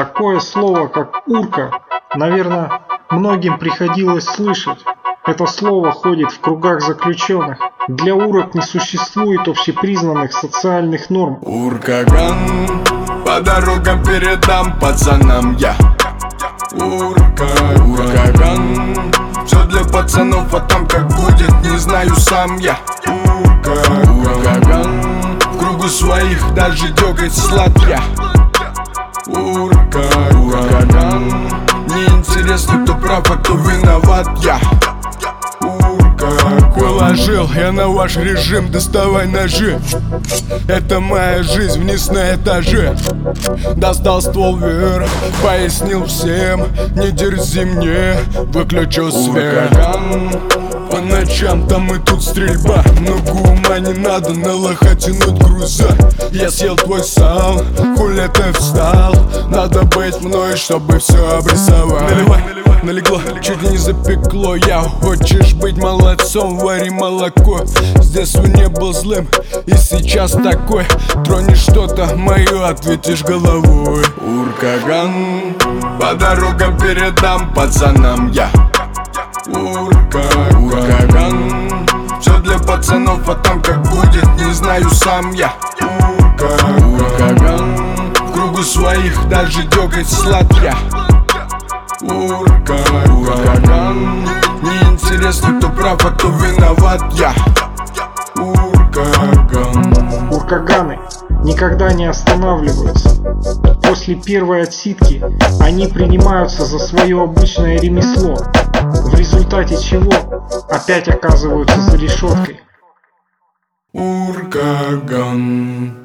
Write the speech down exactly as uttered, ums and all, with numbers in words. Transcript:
Такое слово, как урка, наверное, многим приходилось слышать. Это слово ходит в кругах заключенных. Для урок не существует общепризнанных социальных норм. Уркаган, по дорогам передам пацанам я. Урка, уркаган, все для пацанов, а там как будет, не знаю сам я. Урка, уркаган, в кругу своих даже дёготь сладкая. Урка, уркаган, неинтересно, кто прав, а кто виноват я. Положил я на ваш режим, доставай ножи. Это моя жизнь вниз на этаже. Достал ствол вверх, пояснил всем: не дерзи мне, выключу свет. По ночам там и тут стрельба, много ума не надо, на лоха тянуть груза. Я съел твой сал, хули ты встал? Надо быть мной, чтобы все обрисовать. Наливай, налегло, чуть не запекло. Я хочешь быть молодцом, вари молоко. С детства не был злым и сейчас такой. Тронешь что-то мое, ответишь головой. Уркаган, по дорогам передам пацанам я. Урка, уркаган, все для пацанов, а там как будет, не знаю сам я. Урка, уркаган, в кругу своих даже дёготь сладкая. Урка, уркаган, неинтересно, кто прав, а кто виноват я. Уркаган. Уркаганы никогда не останавливаются. После первой отсидки они принимаются за свое обычное ремесло, в результате чего опять оказываются за решеткой. Уркаган.